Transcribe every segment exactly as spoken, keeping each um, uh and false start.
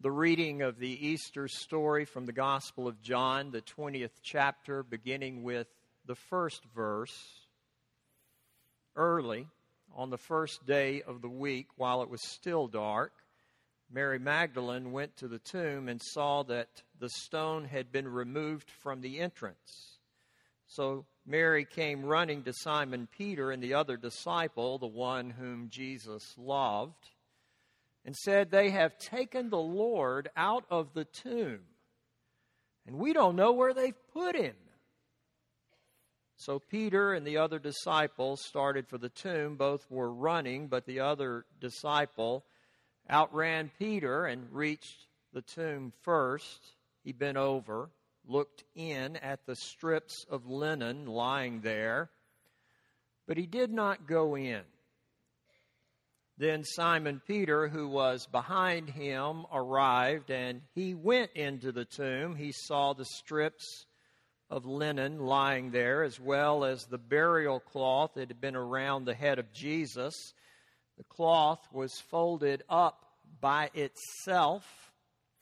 the reading of the Easter story from the Gospel of John, the twentieth chapter, beginning with the first verse. Early, on the first day of the week, while it was still dark, Mary Magdalene went to the tomb and saw that the stone had been removed from the entrance. So Mary came running to Simon Peter and the other disciple, the one whom Jesus loved, and said, "They have taken the Lord out of the tomb, and we don't know where they've put him." So Peter and the other disciple started for the tomb. Both were running, but the other disciple outran Peter and reached the tomb first. He bent over, looked in at the strips of linen lying there, but he did not go in. Then Simon Peter, who was behind him, arrived, and he went into the tomb. He saw the strips of linen lying there, as well as the burial cloth that had been around the head of Jesus. The cloth was folded up by itself.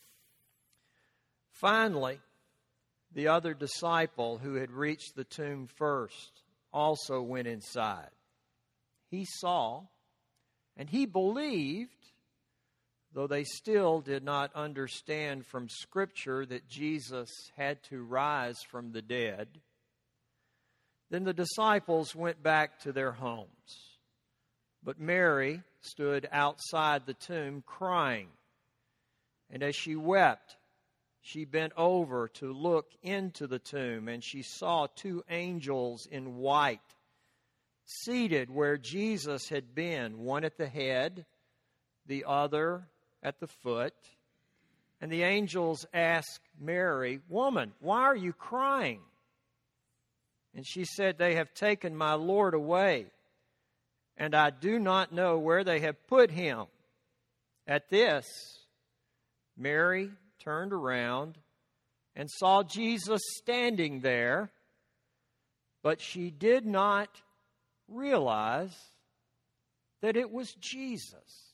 Finally, the other disciple who had reached the tomb first also went inside. He saw and he believed, though they still did not understand from Scripture that Jesus had to rise from the dead. Then the disciples went back to their homes. But Mary stood outside the tomb crying. And as she wept, she bent over to look into the tomb, and she saw two angels in white, seated where Jesus had been, one at the head, the other at the foot. And the angels asked Mary, "Woman, why are you crying?" And she said, "They have taken my Lord away, and I do not know where they have put him." At this, Mary turned around and saw Jesus standing there, but she did not realize that it was Jesus.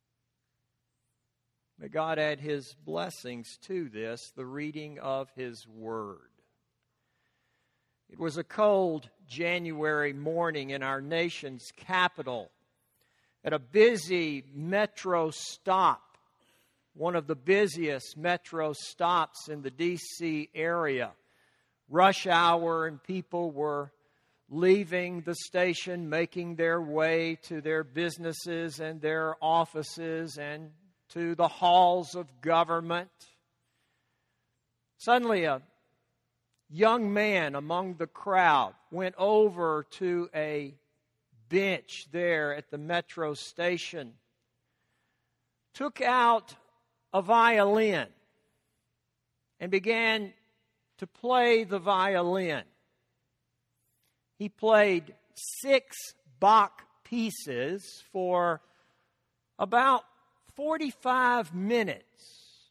May God add His blessings to this, the reading of His Word. It was a cold January morning in our nation's capital at a busy metro stop, one of the busiest metro stops in the D C area. Rush hour, and people were leaving the station, making their way to their businesses and their offices and to the halls of government. Suddenly, a young man among the crowd went over to a bench there at the metro station, took out a violin, and began to play the violin. He played six Bach pieces for about forty-five minutes.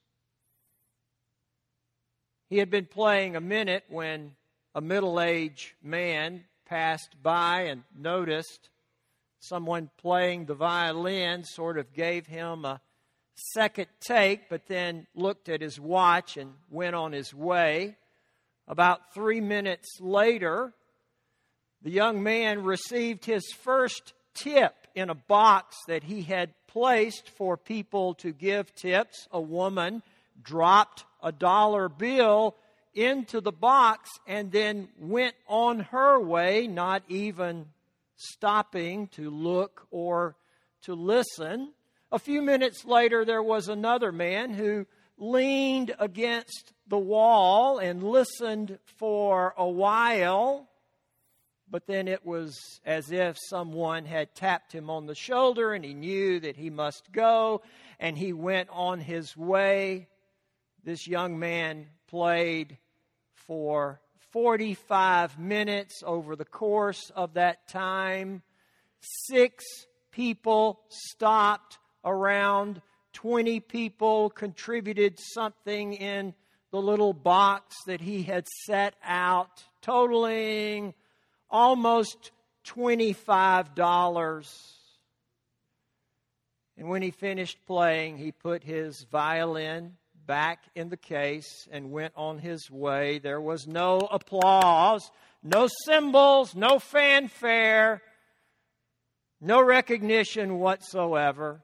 He had been playing a minute when a middle-aged man passed by and noticed someone playing the violin, sort of gave him a second take, but then looked at his watch and went on his way. About three minutes later, the young man received his first tip in a box that he had placed for people to give tips. A woman dropped a dollar bill into the box and then went on her way, not even stopping to look or to listen. A few minutes later, there was another man who leaned against the wall and listened for a while. But then it was as if someone had tapped him on the shoulder, and he knew that he must go, and he went on his way. This young man played for forty-five minutes. Over the course of that time, six people stopped. Around twenty people contributed something in the little box that he had set out, totaling almost twenty-five dollars. And when he finished playing, he put his violin back in the case and went on his way. There was no applause, no cymbals, no fanfare, no recognition whatsoever.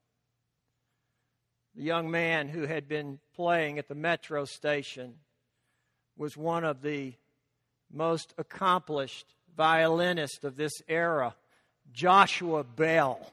The young man who had been playing at the metro station was one of the most accomplished violinists of this era, Joshua Bell.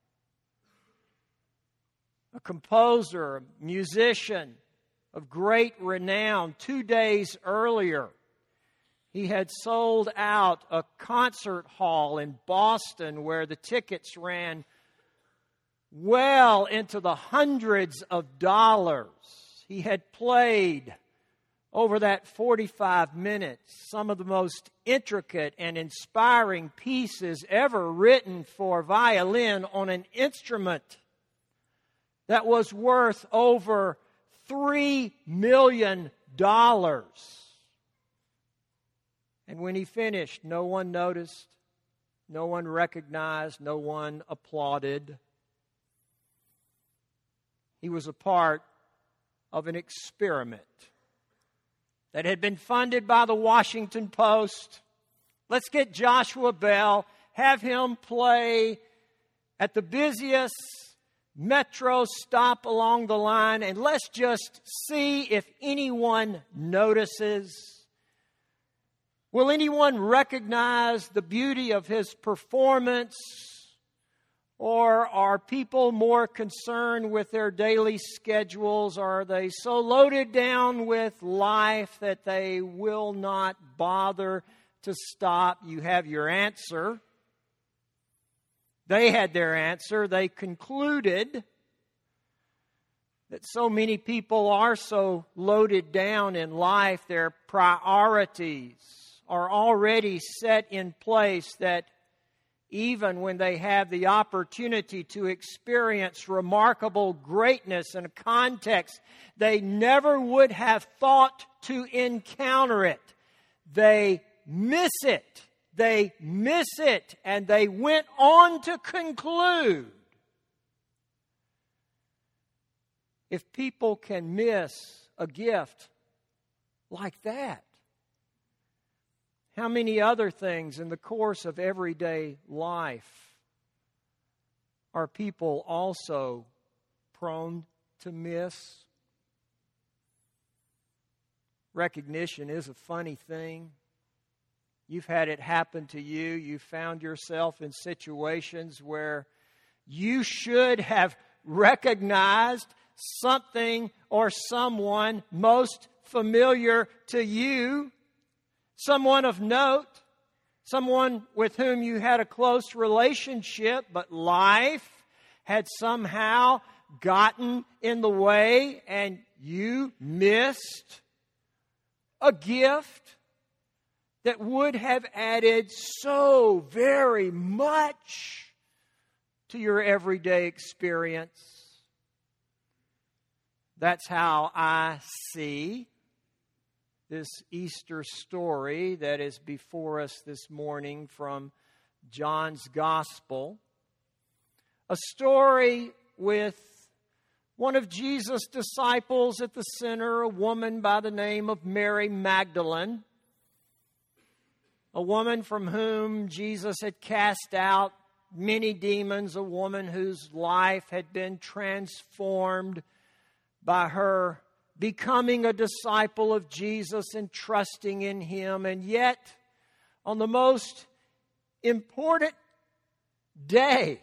A composer, a musician of great renown. Two days earlier, he had sold out a concert hall in Boston where the tickets ran well into the hundreds of dollars. He had played over that forty-five minutes some of the most intricate and inspiring pieces ever written for violin on an instrument that was worth over three million dollars. And when he finished, no one noticed, no one recognized, no one applauded. He was a part of an experiment that had been funded by the Washington Post. Let's get Joshua Bell, have him play at the busiest metro stop along the line, and let's just see if anyone notices. Will anyone recognize the beauty of his performance? Or are people more concerned with their daily schedules? Are they so loaded down with life that they will not bother to stop? You have your answer. They had their answer. They concluded that so many people are so loaded down in life, their priorities are already set in place, that even when they have the opportunity to experience remarkable greatness in a context they never would have thought to encounter it, they miss it. They miss it, and they went on to conclude, if people can miss a gift like that, how many other things in the course of everyday life are people also prone to miss? Recognition is a funny thing. You've had it happen to you. You found yourself in situations where you should have recognized something or someone most familiar to you, someone of note, someone with whom you had a close relationship, but life had somehow gotten in the way and you missed a gift that would have added so very much to your everyday experience. That's how I see this Easter story that is before us this morning from John's Gospel. A story with one of Jesus' disciples at the center, a woman by the name of Mary Magdalene. A woman from whom Jesus had cast out many demons, a woman whose life had been transformed by her becoming a disciple of Jesus and trusting in Him. And yet, on the most important day,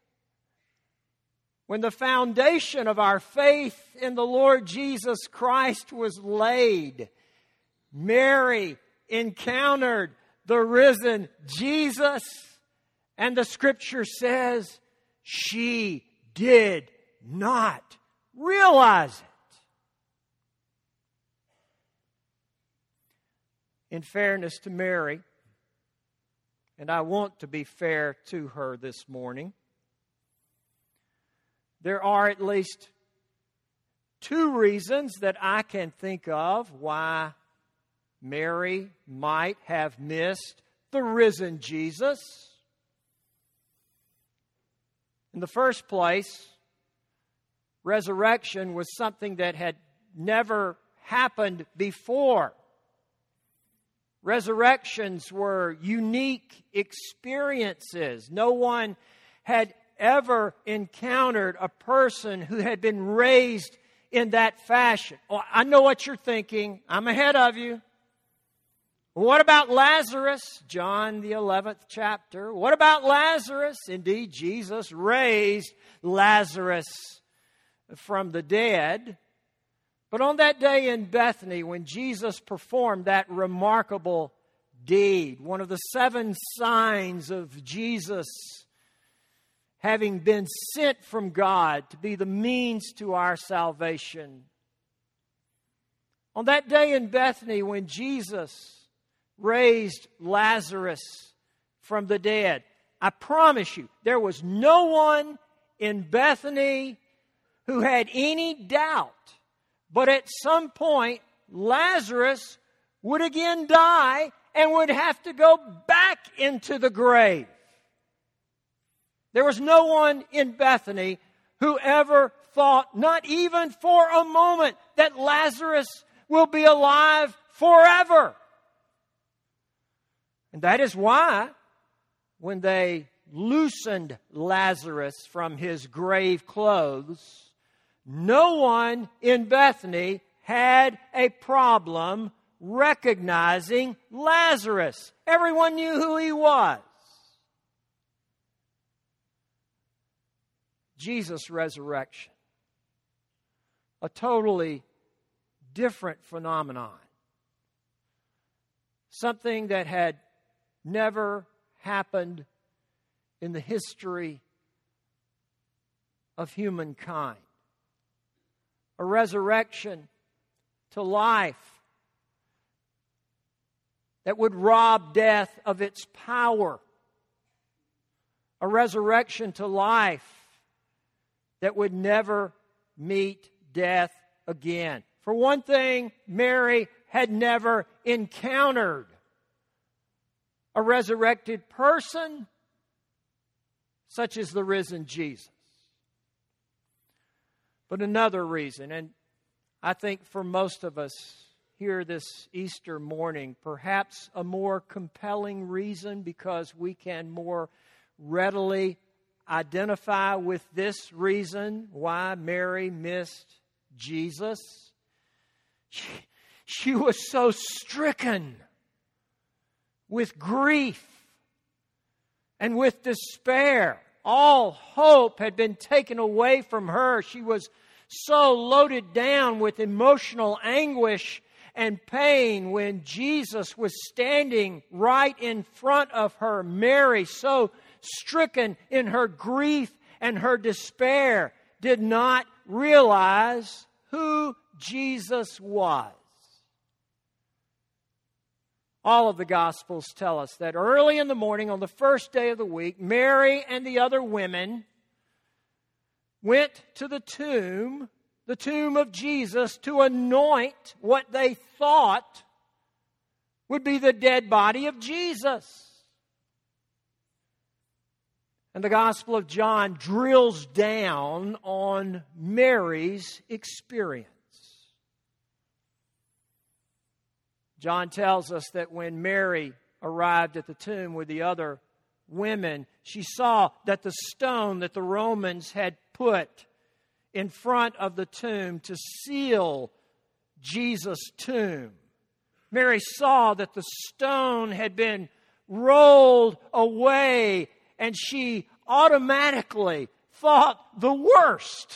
when the foundation of our faith in the Lord Jesus Christ was laid, Mary encountered the risen Jesus, and the Scripture says she did not realize it. In fairness to Mary, and I want to be fair to her this morning, there are at least two reasons that I can think of why Mary might have missed the risen Jesus. In the first place, Resurrection was something that had never happened before. Resurrections were unique experiences. No one had ever encountered a person who had been raised in that fashion. Oh, I know what you're thinking. I'm ahead of you. What about Lazarus? John, the eleventh chapter. What about Lazarus? Indeed, Jesus raised Lazarus from the dead. But on that day in Bethany, when Jesus performed that remarkable deed, one of the seven signs of Jesus having been sent from God to be the means to our salvation. On that day in Bethany, when Jesus raised Lazarus from the dead, I promise you, there was no one in Bethany who had any doubt. But at some point, Lazarus would again die and would have to go back into the grave. There was no one in Bethany who ever thought, not even for a moment, that Lazarus will be alive forever. And that is why, when they loosened Lazarus from his grave clothes, no one in Bethany had a problem recognizing Lazarus. Everyone knew who he was. Jesus' resurrection, a totally different phenomenon. Something that had never happened in the history of humankind. A resurrection to life that would rob death of its power. A resurrection to life that would never meet death again. For one thing, Mary had never encountered a resurrected person such as the risen Jesus. But another reason, and I think for most of us here this Easter morning, perhaps a more compelling reason because we can more readily identify with this reason why Mary missed Jesus. She, she was so stricken with grief and with despair. All hope had been taken away from her. She was so loaded down with emotional anguish and pain when Jesus was standing right in front of her. Mary, so stricken in her grief and her despair, did not realize who Jesus was. All of the Gospels tell us that early in the morning on the first day of the week, Mary and the other women went to the tomb, the tomb of Jesus, to anoint what they thought would be the dead body of Jesus. And the Gospel of John drills down on Mary's experience. John tells us that when Mary arrived at the tomb with the other women, she saw that the stone that the Romans had put in front of the tomb to seal Jesus' tomb. Mary saw that the stone had been rolled away, and she automatically thought the worst.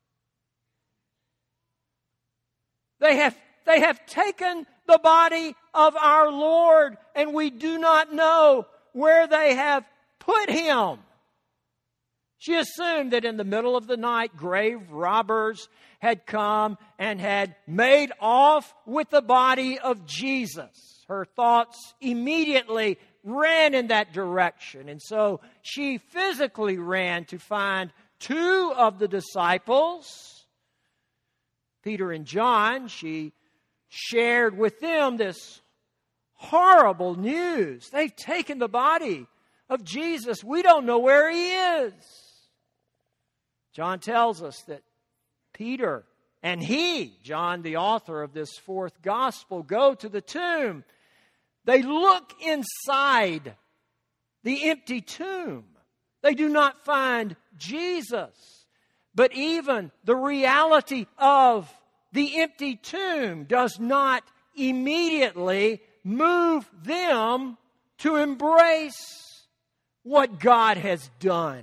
They have, they have taken the body of our Lord, and we do not know where they have put him. She assumed that in the middle of the night, grave robbers had come and had made off with the body of Jesus. Her thoughts immediately ran in that direction, and so she physically ran to find two of the disciples, Peter and John. She shared with them this horrible news. They've taken the body of Jesus. We don't know where he is. John tells us that Peter and he, John, the author of this fourth gospel, go to the tomb. They look inside the empty tomb. They do not find Jesus. But even the reality of the empty tomb does not immediately move them to embrace what God has done.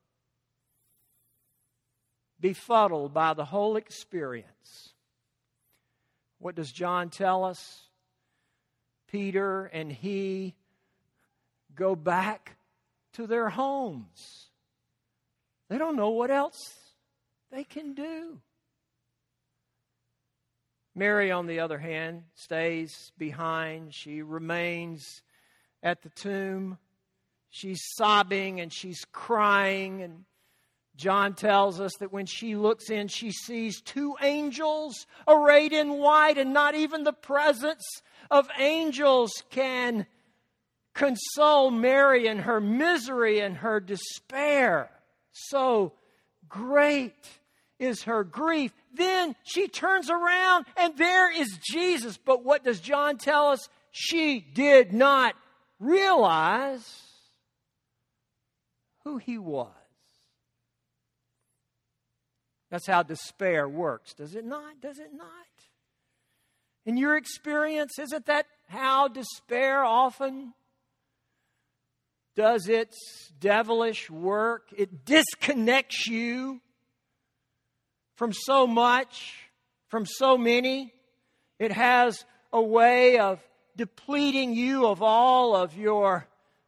Befuddled by the whole experience. What does John tell us? Peter and he go back to their homes. They don't know what else they can do. Mary, on the other hand, stays behind. She remains at the tomb. She's sobbing and she's crying. And John tells us that when she looks in, she sees two angels arrayed in white, and not even the presence of angels can console Mary in her misery and her despair. So great is her grief. Then she turns around and there is Jesus. But what does John tell us? She did not realize who he was. That's how despair works, does it not? Does it not? In your experience, isn't that how despair often does its devilish work? It disconnects you from so much, from so many. It has a way of depleting you of all of your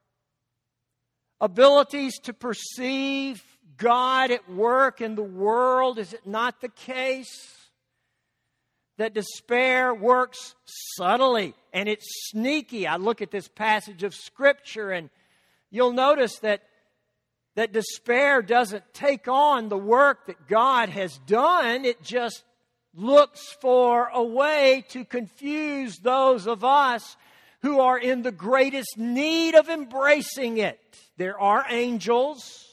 abilities to perceive God at work in the world. Is it not the case that despair works subtly and it's sneaky? I look at this passage of Scripture and you'll notice that, that despair doesn't take on the work that God has done. It just looks for a way to confuse those of us who are in the greatest need of embracing it. There are angels.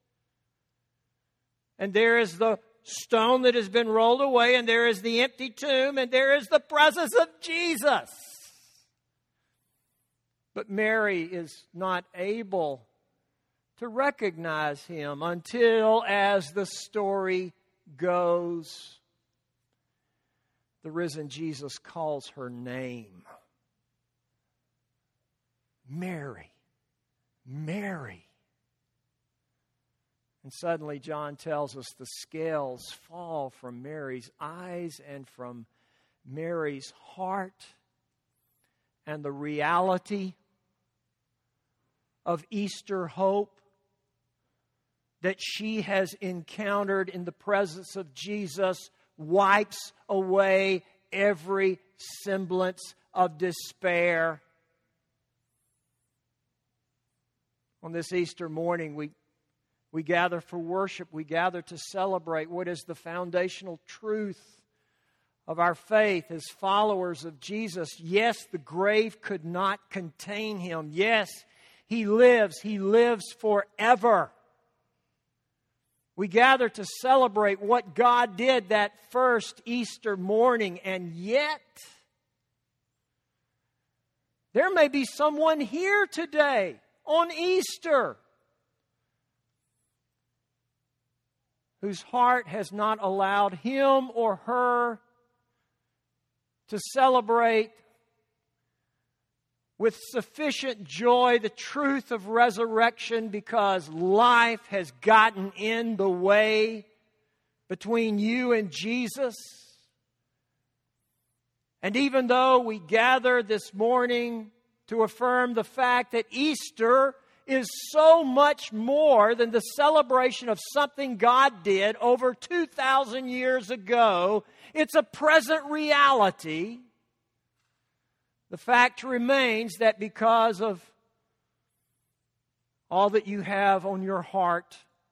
And there is the stone that has been rolled away, and there is the empty tomb, and there is the presence of Jesus. But Mary is not able to recognize him until, as the story goes, the risen Jesus calls her name. Mary, Mary. And suddenly John tells us the scales fall from Mary's eyes and from Mary's heart. And the reality of Easter hope that she has encountered in the presence of Jesus wipes away every semblance of despair. On this Easter morning, we We gather for worship. We gather to celebrate what is the foundational truth of our faith as followers of Jesus. Yes, the grave could not contain him. Yes, he lives. He lives forever. We gather to celebrate what God did that first Easter morning. And yet, there may be someone here today on Easter whose heart has not allowed him or her to celebrate with sufficient joy the truth of resurrection because life has gotten in the way between you and Jesus. And even though we gather this morning to affirm the fact that Easter is so much more than the celebration of something God did over two thousand years ago. It's a present reality. The fact remains that because of all that you have on your heart,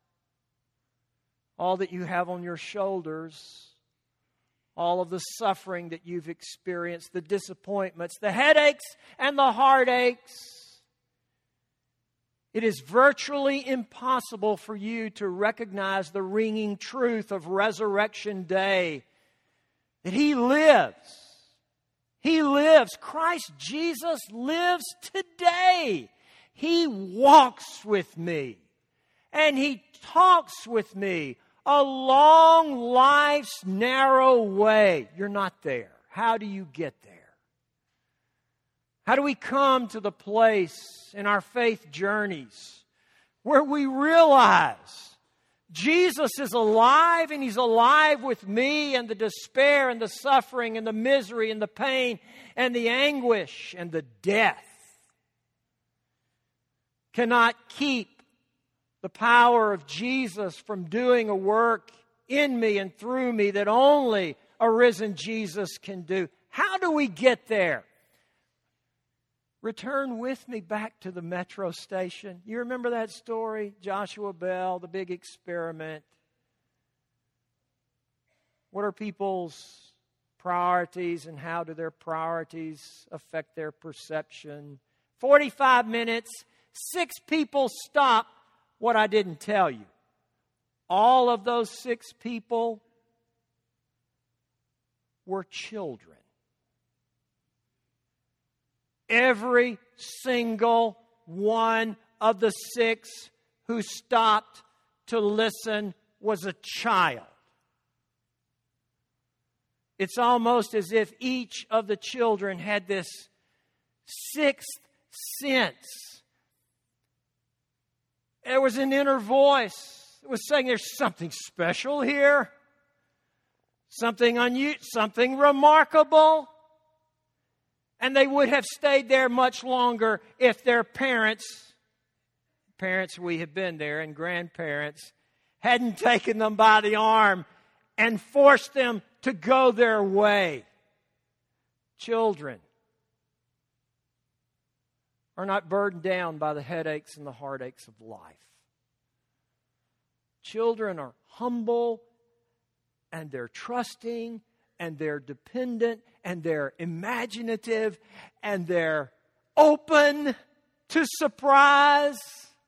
all that you have on your shoulders, all of the suffering that you've experienced, the disappointments, the headaches and the heartaches, it is virtually impossible for you to recognize the ringing truth of Resurrection Day. That He lives. He lives. Christ Jesus lives today. He walks with me. And He talks with me along life's narrow way. You're not there. How do you get there? How do we come to the place in our faith journeys where we realize Jesus is alive and He's alive with me, and the despair and the suffering and the misery and the pain and the anguish and the death cannot keep the power of Jesus from doing a work in me and through me that only a risen Jesus can do? How do we get there? Return with me back to the metro station. You remember that story? Joshua Bell, the big experiment. What are people's priorities, and how do their priorities affect their perception? forty-five minutes, six people stop. What I didn't tell you. All of those six people were children. Every single one of the six who stopped to listen was a child. It's almost as if each of the children had this sixth sense. There was an inner voice that was saying, there's something special here. Something unusual, something remarkable. And they would have stayed there much longer if their parents, parents we have been there, and grandparents, hadn't taken them by the arm and forced them to go their way. Children are not burdened down by the headaches and the heartaches of life. Children are humble, and they're trusting, and they're dependent, and they're imaginative, and they're open to surprise.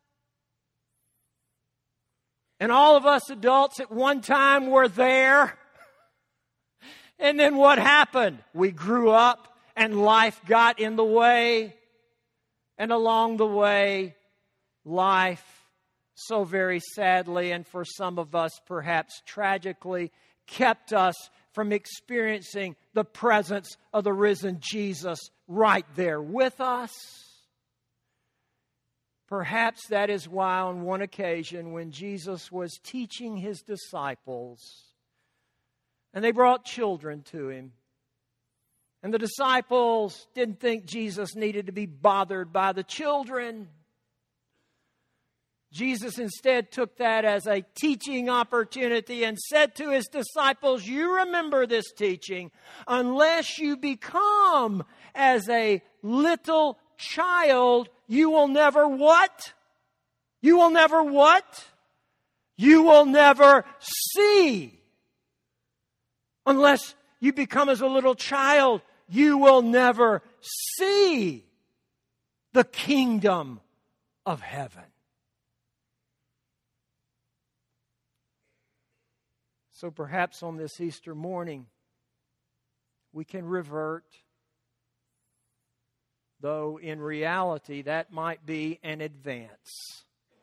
And all of us adults at one time were there. And then what happened? We grew up, and life got in the way. And along the way, life, so very sadly, and for some of us perhaps tragically, kept us from experiencing the presence of the risen Jesus right there with us. Perhaps that is why on one occasion when Jesus was teaching His disciples, and they brought children to Him, and the disciples didn't think Jesus needed to be bothered by the children. Jesus instead took that as a teaching opportunity and said to His disciples, you remember this teaching, unless you become as a little child, you will never what? You will never what? You will never see. Unless you become as a little child, you will never see the kingdom of heaven. So perhaps on this Easter morning, we can revert, though in reality that might be an advance.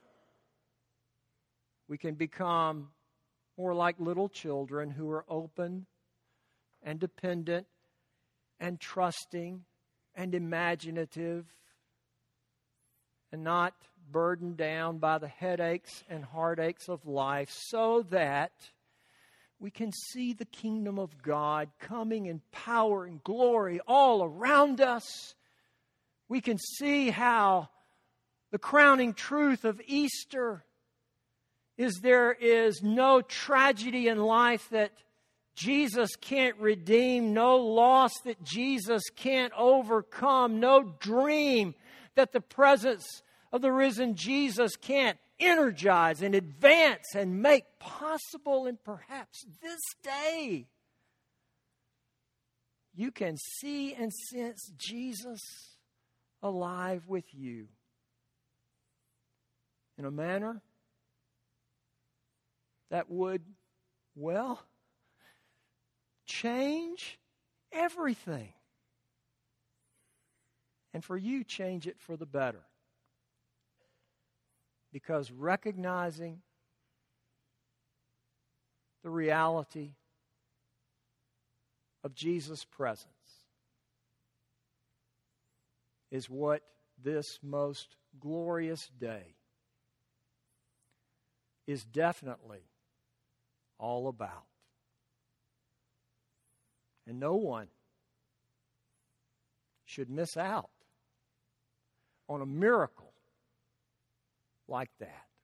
We can become more like little children who are open and dependent and trusting and imaginative and not burdened down by the headaches and heartaches of life, so that we can see the kingdom of God coming in power and glory all around us. We can see how the crowning truth of Easter is there is no tragedy in life that Jesus can't redeem, no loss that Jesus can't overcome, no dream that the presence of the risen Jesus can't energize and advance and make possible. And perhaps this day you can see and sense Jesus alive with you. in a manner that would, well, change everything. And for you, change it for the better. Because recognizing the reality of Jesus' presence is what this most glorious day is definitely all about. And no one should miss out on a miracle like that.